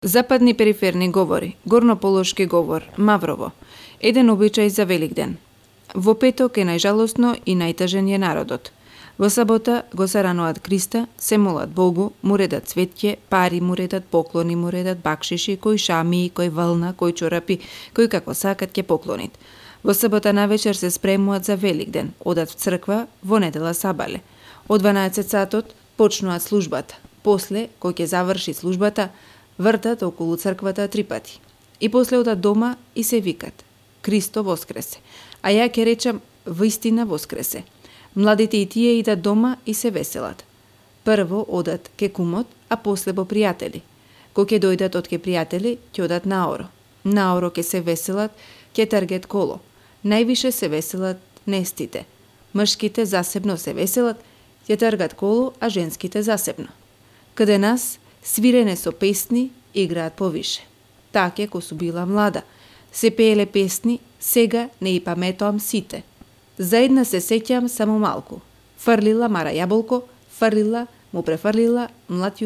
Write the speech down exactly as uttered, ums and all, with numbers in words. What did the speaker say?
Западни периферни говори, горнополошки говор, Маврово, еден обичај за Великден. Во петок е најжалосно и најтажен е народот. Во сабота го сарануваат Криста, се молат Богу, му редат цветќе, пари му редат, поклони му редат, бакшиши, кој шамии, кој вална, кој чорапи, кој како сакат ќе поклонит. Во сабота навечер се спремуваат за Великден, одат в црква, во недела сабале. Од дванаесет сатот почнуваат службата. После, кој ќе заврши службата, вртат околу црквата три пати. И после одат дома и се викат: Христо воскресе. А ја ќе речам: вистина воскресе. Младите и тие идат дома и се веселат. Прво одат ке кумот, а после по пријатели. Кога ќе дојдат од ке пријатели, ќе одат наоро. Наоро ќе се веселат, ќе тргат коло. Највише се веселат нестите. Мшките засебно се веселат, ќе тргат коло, а женските засебно. Каде нас свирене со песни, играат повише. Таке ко су била млада. Се пееле песни, сега не и паметувам сите. За една се сеќам само малку. Фрлила Мара јаболко, фрлила, му префрлила, млад